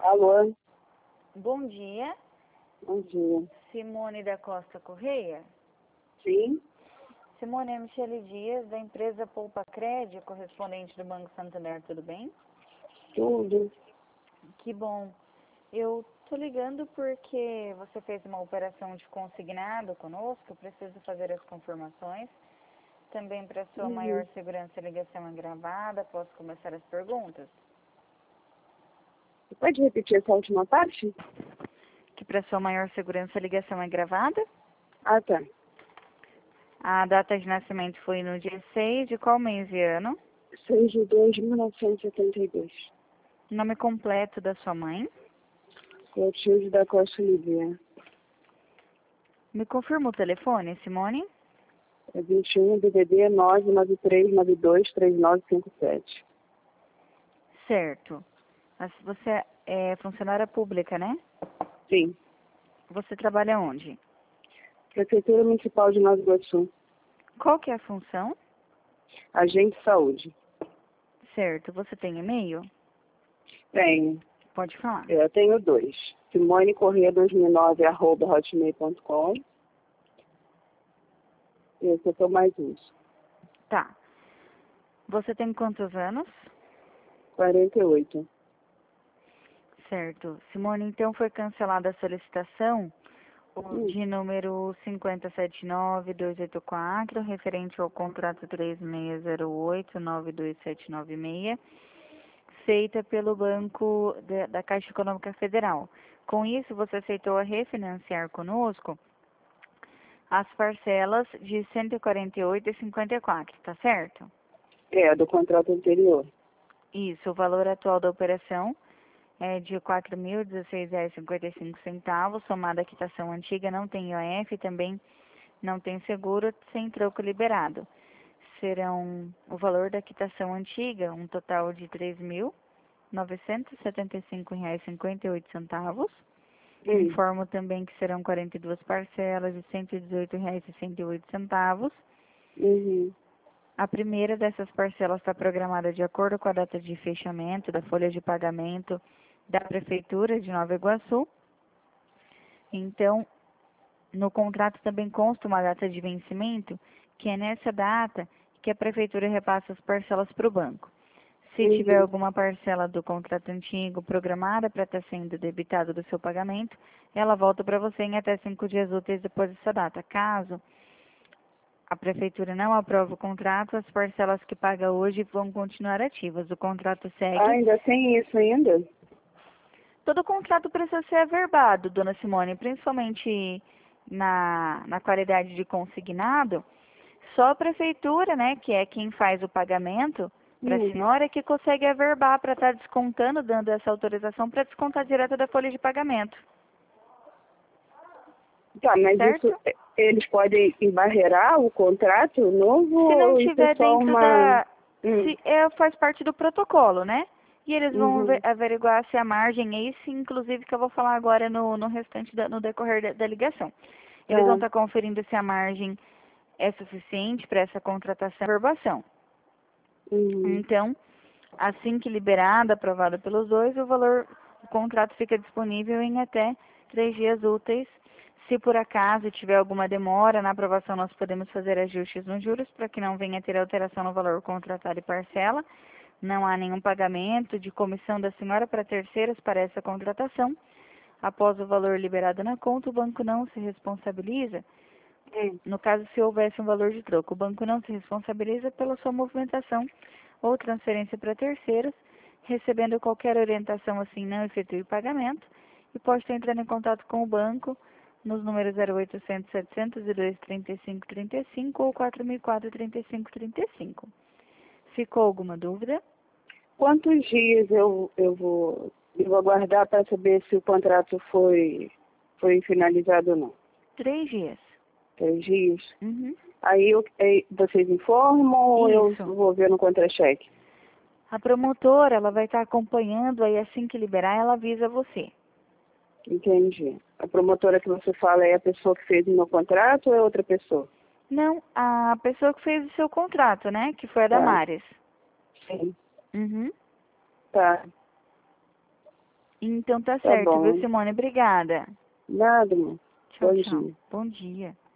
Alô, Bom dia, bom dia. Simone da Costa Correia. Sim, Simone, é Michele Dias, da empresa Poupa Crédito, correspondente do Banco Santander, tudo bem? tudo. Que bom. Eu tô ligando porque você fez uma operação de consignado conosco, eu preciso fazer as confirmações. Também para sua maior segurança, a ligação é gravada. Posso começar as perguntas? Você pode repetir essa última parte? Que para sua maior segurança, a ligação é gravada. Ah, tá. A data de nascimento foi no dia 6 de qual mês e ano? 6 de 2 de 1972. Nome completo da sua mãe? Clotilde da Costa Oliveira. Me confirma o telefone, Simone? É 21 DDD 993923957. Certo. Mas você é funcionária pública, né? Sim. Você trabalha onde? Prefeitura Municipal de Nova Iguaçu. Qual que é a função? Agente de Saúde. Certo. Você tem e-mail? Tenho. Pode falar. Eu tenho 2. Simone Corrêa 2009@hotmail.com. Esse eu tô mais uso. Tá. Você tem quantos anos? 48. Certo. Simone, então foi cancelada a solicitação de número 5079284, referente ao contrato 3608-92796, feita pelo Banco da Caixa Econômica Federal. Com isso, você aceitou a refinanciar conosco as parcelas de 148,54, tá certo? É, do contrato anterior. Isso, o valor atual da operação é de R$ 4.016,55, somada à quitação antiga, não tem IOF, também não tem seguro, sem troco liberado. Serão o valor da quitação antiga, um total de R$ 3.975,58. Informo também que serão 42 parcelas de R$ 118,08. A primeira dessas parcelas está programada de acordo com a data de fechamento da folha de pagamento da Prefeitura de Nova Iguaçu. Então, no contrato também consta uma data de vencimento, que é nessa data que a Prefeitura repassa as parcelas para o banco. Se tiver alguma parcela do contrato antigo programada para estar sendo debitada do seu pagamento, ela volta para você em até 5 dias úteis depois dessa data. Caso a Prefeitura não aprova o contrato, as parcelas que paga hoje vão continuar ativas. O contrato segue. Ah, ainda tem isso ainda? Todo contrato precisa ser averbado, dona Simone, principalmente na qualidade de consignado. Só a Prefeitura, né, que é quem faz o pagamento para a senhora, é que consegue averbar para estar descontando, dando essa autorização para descontar direto da folha de pagamento. Tá, mas Certo? isso, eles podem embarrear o contrato novo Se não ou isso é tiver só dentro uma... faz parte do protocolo, né? E eles vão averiguar se a margem é isso, inclusive que eu vou falar agora no restante, no decorrer da ligação. Eles vão estar conferindo se a margem é suficiente para essa contratação e averbação. Então, assim que liberada, aprovada pelos dois, o contrato fica disponível em até 3 dias úteis. Se por acaso tiver alguma demora na aprovação, nós podemos fazer ajustes nos juros para que não venha a ter alteração no valor contratado e parcela. Não há nenhum pagamento de comissão da senhora para terceiros para essa contratação. Após o valor liberado na conta, o banco não se responsabiliza. No caso, se houvesse um valor de troco, o banco não se responsabiliza pela sua movimentação ou transferência para terceiros. Recebendo qualquer orientação assim, não efetue o pagamento e pode estar entrando em contato com o banco nos números 0800 702 3535 ou 4004 3535. Ficou alguma dúvida? Quantos dias eu vou aguardar para saber se o contrato foi finalizado ou não? 3 dias. 3 dias? Aí vocês informam ou eu vou ver no contra-cheque? A promotora, ela vai estar acompanhando, aí assim que liberar, ela avisa você. Entendi. A promotora que você fala é a pessoa que fez o meu contrato ou é outra pessoa? Não, a pessoa que fez o seu contrato, né? Que foi a Damares. Sim. Uhum. Tá. Então tá Tá certo, bom. viu, Simone? Obrigada. Nada, mãe. Tchau, Bom tchau. dia. Bom dia.